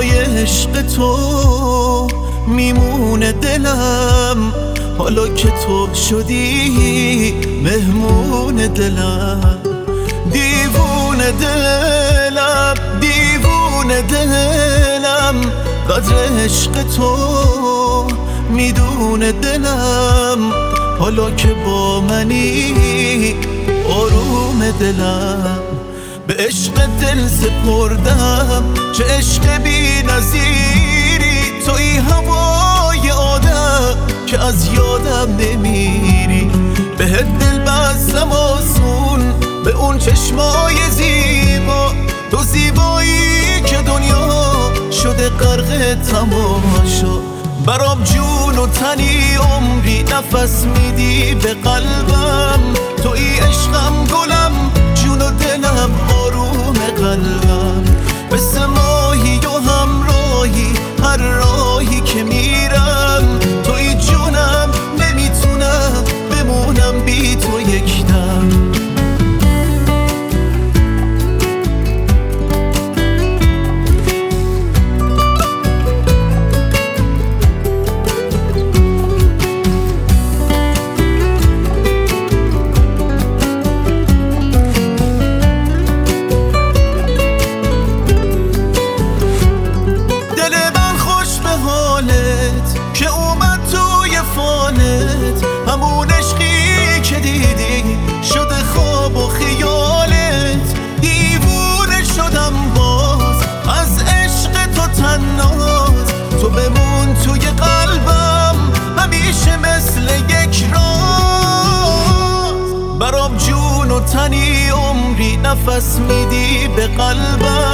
برای عشق تو میمونه دلم، حالا که تو شدی مهمون دلم. دیوونه دلم، دیوونه دلم، قدر عشق تو میدونه دلم، حالا که با منی آروم دلم. به عشق دل سپردم، چه عشق بی نظیری، توی هوای آدم که از یادم نمیری. بهت دل بستم آسون، به اون چشمای زیبا، تو زیبایی که دنیا شده غرق تماشا. برام جون و تنی عمری نفس میدی به قلبم، توی عشقم گلم، جون و دلم آروم قلبم. مثل ماهی و همراهی هر راهی که میرم، توی جونم نمیتونم بمونم بی تو یک دم. که اومد توی فالت، همون عشقی که دیدی شده خواب و خیالت. دیوونه شدم باز از عشق تو تناز، تو بمون توی قلبم همیشه مثل یک راز. برام جون و تنی عمری نفس میدی به قلبم،